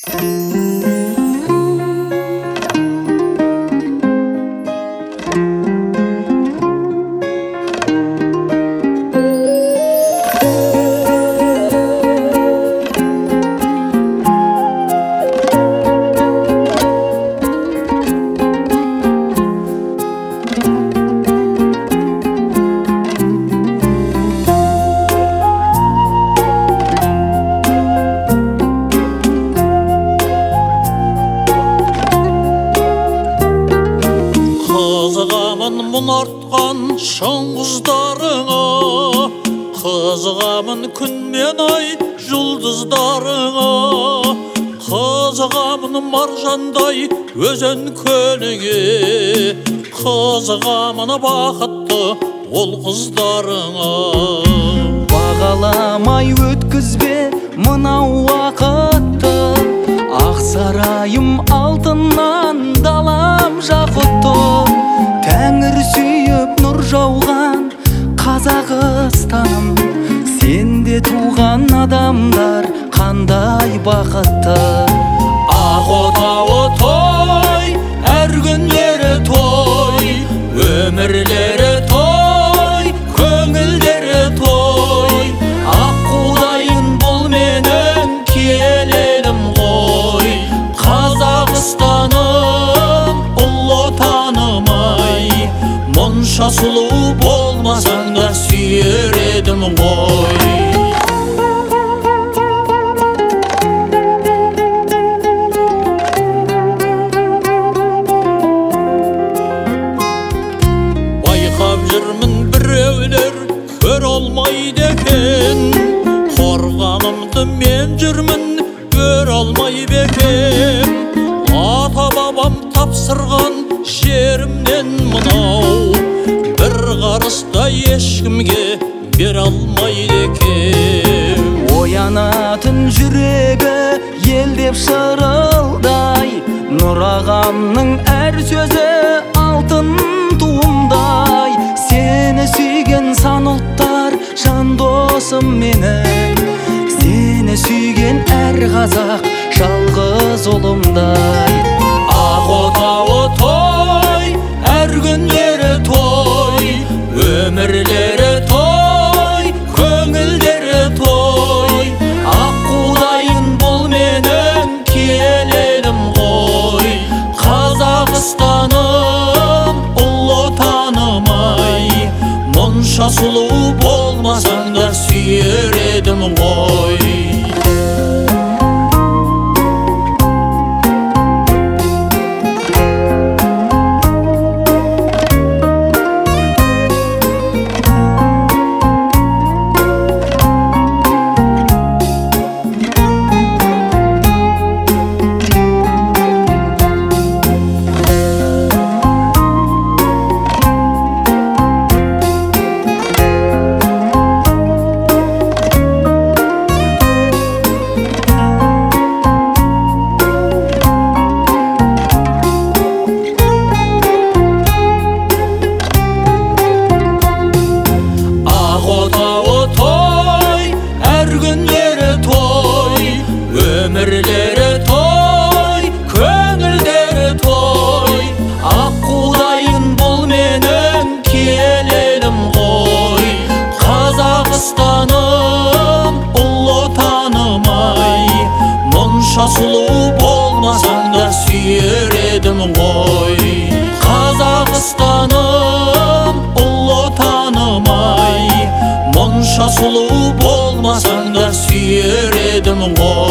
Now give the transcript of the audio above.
Қызығамын мұнартқан шыңғыздарыңа, қызығамын күн мен ай жұлдыздарыңа, қызығамын маржандай өзен көліңе, қызығамын бақытты ол қыздарыңа. Бағаламай өткізбе мынау уақытты, ақ сарайым алтыннан далам жақұтты. Тәңір сүйіп нұр жауған Қазақстаным, сенде туған адамдар қандай бақытты. Ақ отауы той, әр күндері той, өмірлері той, көңілдері той. Ақ қудайын бұл менің келелім ғой, Қазақстаным, ұлы отаным-ай. Мұнша сұлу болмасаң да сүйер едім ғой. Байқап жүрмін біреулер көр алмайды екен, қорғанымды мен жүрмін көр алмайды екен. Ата бабам тапсырған жерімнен мынау, бір қарыста ешкімге бере алмайды екен. Оянатын жүрегі ел деп шырылдай, Нұр ағамның әр сөзі алтын туымдай. Сені сүйген сан ұлттар жан досым менің, сені сүйген әр қазақ жалғыз ұлымдай. Ақ отауы той, әр күндері той, өмірлері той, көңілдері той. Ақ қудайын бұл менің келелім ғой, Қазақстаным, ұлы отаным-ай. Мұнша сұлу болмасаң да сүйер едім ғой. Өмірлері той, көңілдері той. Ақ қудайын бұл менің келелім ғой, Қазақстаным, ұлы отаным-ай. Мұнша сұлу болмасаң да сүйер едім ғой, Қазақстаным, ұлы отаным-ай. Мұнша сұлу болмасаң да сүйер едім ғой.